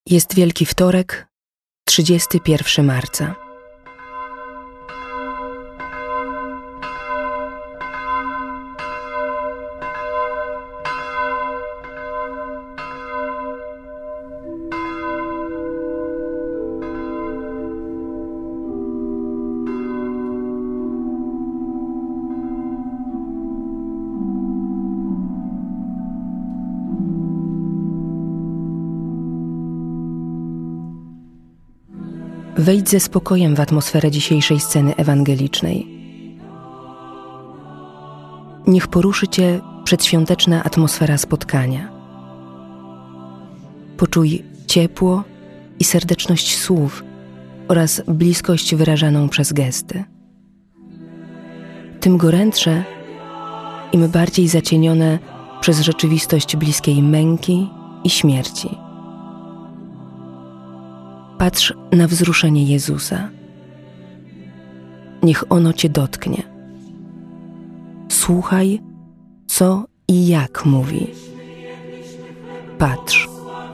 Jest Wielki Wtorek, 31 marca. Wejdź ze spokojem w atmosferę dzisiejszej sceny ewangelicznej. Niech poruszy Cię przedświąteczna atmosfera spotkania. Poczuj ciepło i serdeczność słów oraz bliskość wyrażaną przez gesty. Tym gorętsze, im bardziej zacienione przez rzeczywistość bliskiej męki i śmierci. Patrz na wzruszenie Jezusa. Niech ono Cię dotknie. Słuchaj, co i jak mówi. Patrz.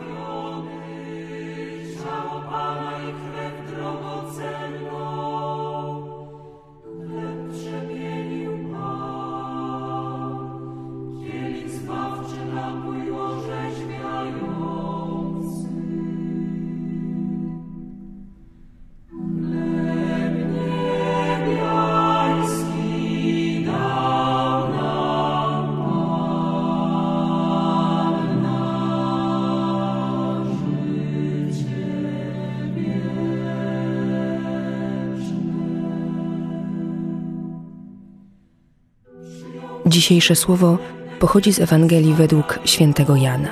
Dzisiejsze słowo pochodzi z Ewangelii według świętego Jana.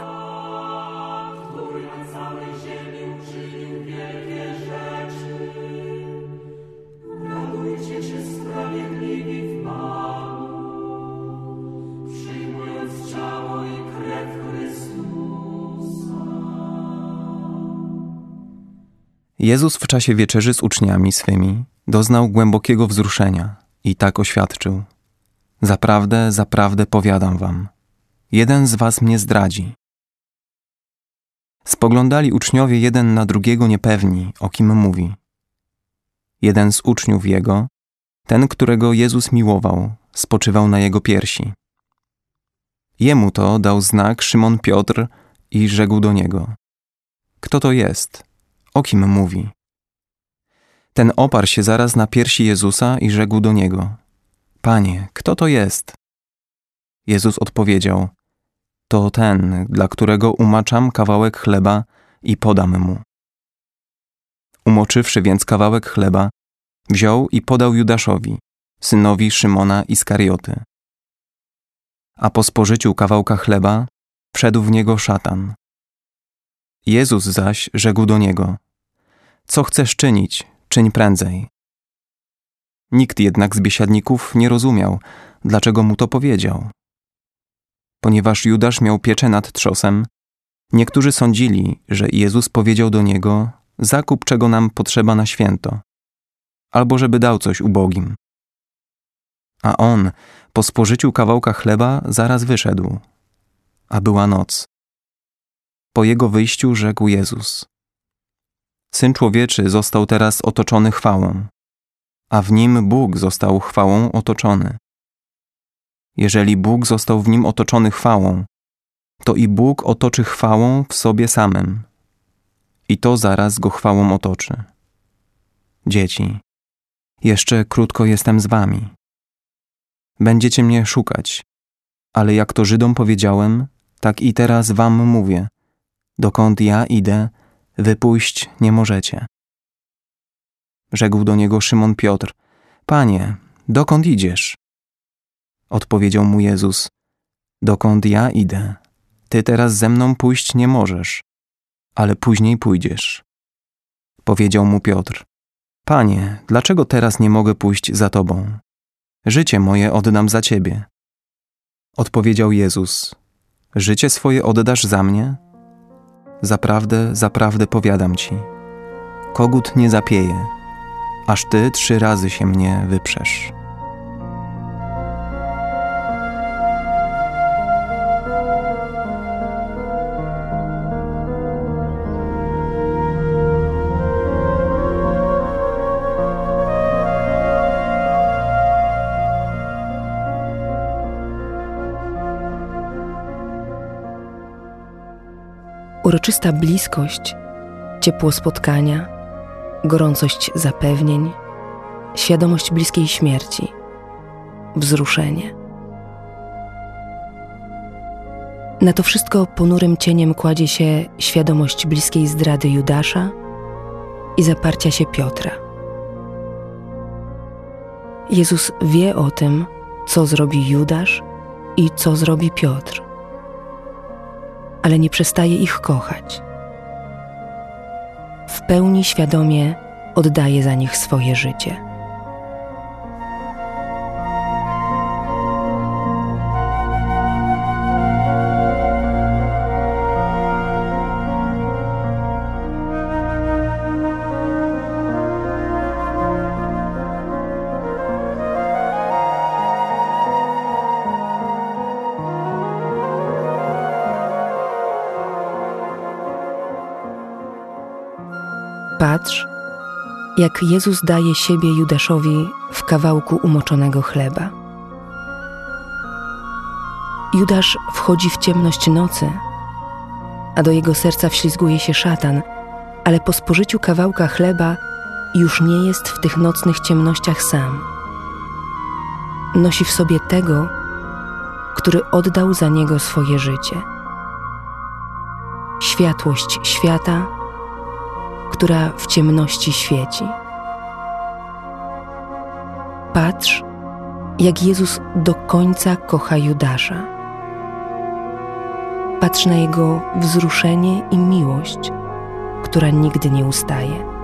Jezus w czasie wieczerzy z uczniami swymi doznał głębokiego wzruszenia i tak oświadczył: Zaprawdę, zaprawdę powiadam wam, jeden z was mnie zdradzi. Spoglądali uczniowie jeden na drugiego niepewni, o kim mówi. Jeden z uczniów jego, ten, którego Jezus miłował, spoczywał na jego piersi. Jemu to dał znak Szymon Piotr i rzekł do niego: Kto to jest? O kim mówi? Ten oparł się zaraz na piersi Jezusa i rzekł do niego: Panie, kto to jest? Jezus odpowiedział: To ten, dla którego umaczam kawałek chleba i podam mu. Umoczywszy więc kawałek chleba, wziął i podał Judaszowi, synowi Szymona Iskarioty. A po spożyciu kawałka chleba wszedł w niego szatan. Jezus zaś rzekł do niego: Co chcesz czynić, czyń prędzej. Nikt jednak z biesiadników nie rozumiał, dlaczego mu to powiedział. Ponieważ Judasz miał pieczę nad trzosem, niektórzy sądzili, że Jezus powiedział do niego: Zakup, czego nam potrzeba na święto, albo żeby dał coś ubogim. A on, po spożyciu kawałka chleba, zaraz wyszedł, a była noc. Po jego wyjściu rzekł Jezus: Syn Człowieczy został teraz otoczony chwałą, a w nim Bóg został chwałą otoczony. Jeżeli Bóg został w nim otoczony chwałą, to i Bóg otoczy chwałą w sobie samym. I to zaraz go chwałą otoczy. Dzieci, jeszcze krótko jestem z wami. Będziecie mnie szukać, ale jak to Żydom powiedziałem, tak i teraz wam mówię: dokąd ja idę, wy pójść nie możecie. Rzekł do niego Szymon Piotr: Panie, dokąd idziesz? Odpowiedział mu Jezus: Dokąd ja idę, ty teraz ze mną pójść nie możesz, ale później pójdziesz. Powiedział mu Piotr: Panie, dlaczego teraz nie mogę pójść za tobą? Życie moje oddam za ciebie. Odpowiedział Jezus: Życie swoje oddasz za mnie? Zaprawdę, zaprawdę powiadam ci, kogut nie zapieje, aż ty 3 razy się mnie wyprzesz. uroczysta bliskość, ciepło spotkania, gorącość zapewnień, świadomość bliskiej śmierci, wzruszenie. Na to wszystko ponurym cieniem kładzie się świadomość bliskiej zdrady Judasza i zaparcia się Piotra. Jezus wie o tym, co zrobi Judasz i co zrobi Piotr, ale nie przestaje ich kochać. W pełni świadomie oddaje za nich swoje życie. Patrz, jak Jezus daje siebie Judaszowi w kawałku umoczonego chleba. Judasz wchodzi w ciemność nocy, a do jego serca wślizguje się szatan, ale po spożyciu kawałka chleba już nie jest w tych nocnych ciemnościach sam. Nosi w sobie tego, który oddał za niego swoje życie. Światłość świata, która w ciemności świeci. Patrz, jak Jezus do końca kocha Judasza. Patrz na Jego wzruszenie i miłość, która nigdy nie ustaje.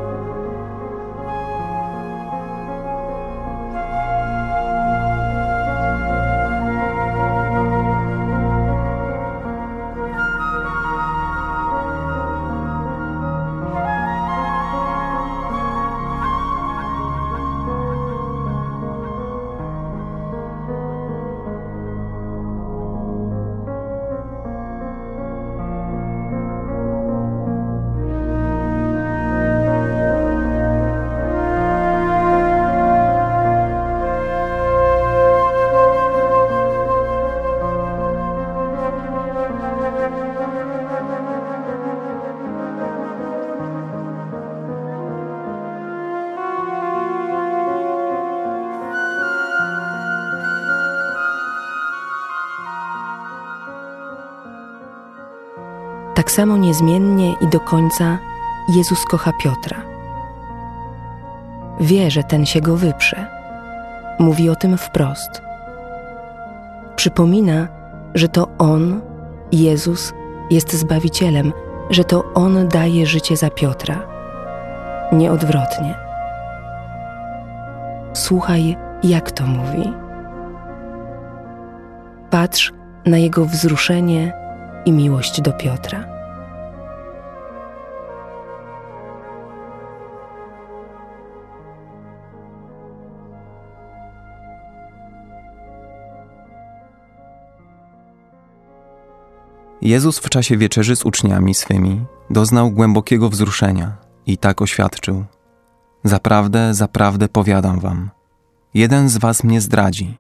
Tak samo niezmiennie i do końca Jezus kocha Piotra. Wie, że ten się go wyprze. Mówi o tym wprost. Przypomina, że to On, Jezus, jest Zbawicielem, że to On daje życie za Piotra. Nie odwrotnie. Słuchaj, jak to mówi. Patrz na Jego wzruszenie i miłość do Piotra. Jezus w czasie wieczerzy z uczniami swymi doznał głębokiego wzruszenia i tak oświadczył: Zaprawdę, zaprawdę powiadam wam, jeden z was mnie zdradzi.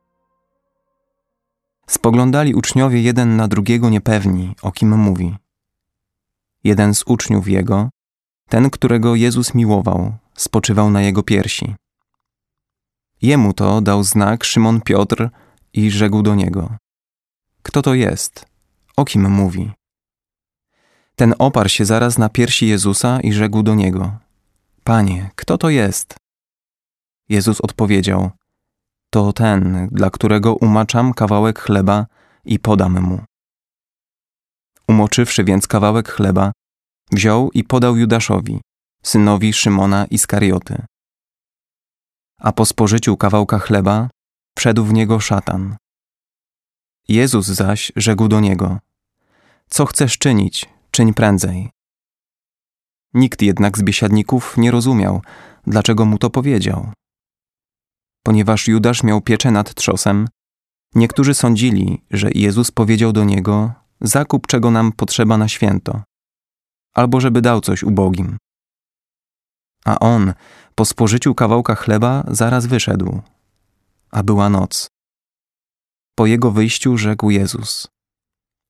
Spoglądali uczniowie jeden na drugiego niepewni, o kim mówi. Jeden z uczniów jego, ten, którego Jezus miłował, spoczywał na jego piersi. Jemu to dał znak Szymon Piotr i rzekł do niego: Kto to jest? O kim mówi? Ten oparł się zaraz na piersi Jezusa i rzekł do niego: Panie, kto to jest? Jezus odpowiedział: To ten, dla którego umaczam kawałek chleba i podam mu. Umoczywszy więc kawałek chleba, wziął i podał Judaszowi, synowi Szymona Iskarioty. A po spożyciu kawałka chleba wszedł w niego szatan. Jezus zaś rzekł do niego: Co chcesz czynić, czyń prędzej. Nikt jednak z biesiadników nie rozumiał, dlaczego mu to powiedział. Ponieważ Judasz miał pieczę nad trzosem, niektórzy sądzili, że Jezus powiedział do niego: Zakup, czego nam potrzeba na święto, albo żeby dał coś ubogim. A on po spożyciu kawałka chleba zaraz wyszedł, a była noc. Po jego wyjściu rzekł Jezus: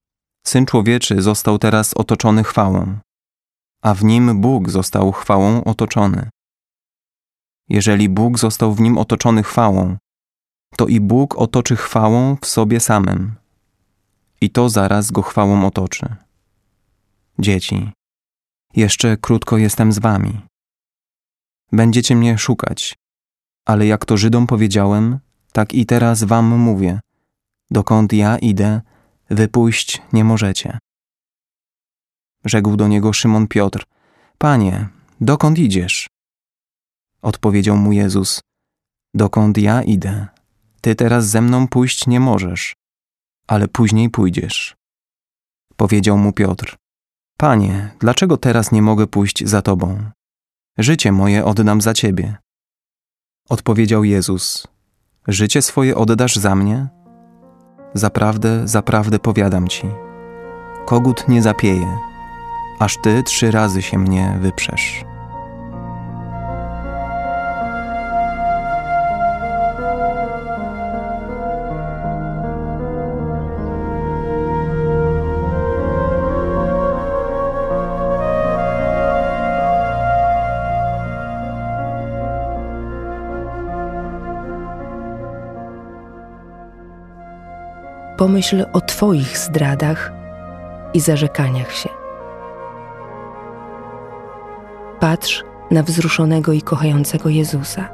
Syn Człowieczy został teraz otoczony chwałą, a w Nim Bóg został chwałą otoczony. Jeżeli Bóg został w Nim otoczony chwałą, to i Bóg otoczy chwałą w sobie samym. I to zaraz Go chwałą otoczy. Dzieci, jeszcze krótko jestem z wami. Będziecie mnie szukać, ale jak to Żydom powiedziałem, tak i teraz wam mówię, dokąd ja idę, wy pójść nie możecie. Rzekł do niego Szymon Piotr: Panie, dokąd idziesz? Odpowiedział mu Jezus: Dokąd ja idę, ty teraz ze mną pójść nie możesz, ale później pójdziesz. Powiedział mu Piotr: Panie, dlaczego teraz nie mogę pójść za Tobą? Życie moje oddam za Ciebie. Odpowiedział Jezus: Życie swoje oddasz za mnie? Zaprawdę, zaprawdę powiadam Ci, kogut nie zapieje, aż Ty 3 razy się mnie wyprzesz. Pomyśl o Twoich zdradach i zarzekaniach się. Patrz na wzruszonego i kochającego Jezusa.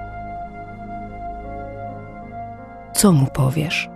Co Mu powiesz?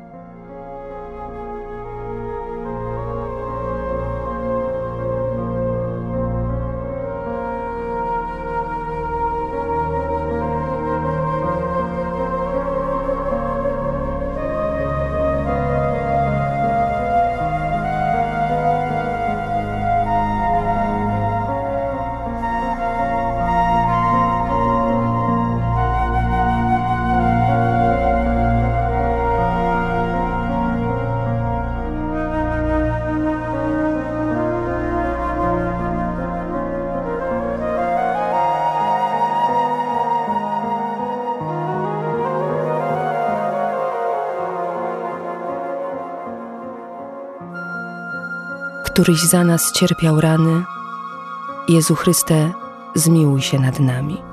Któryś za nas cierpiał rany, Jezu Chryste, zmiłuj się nad nami.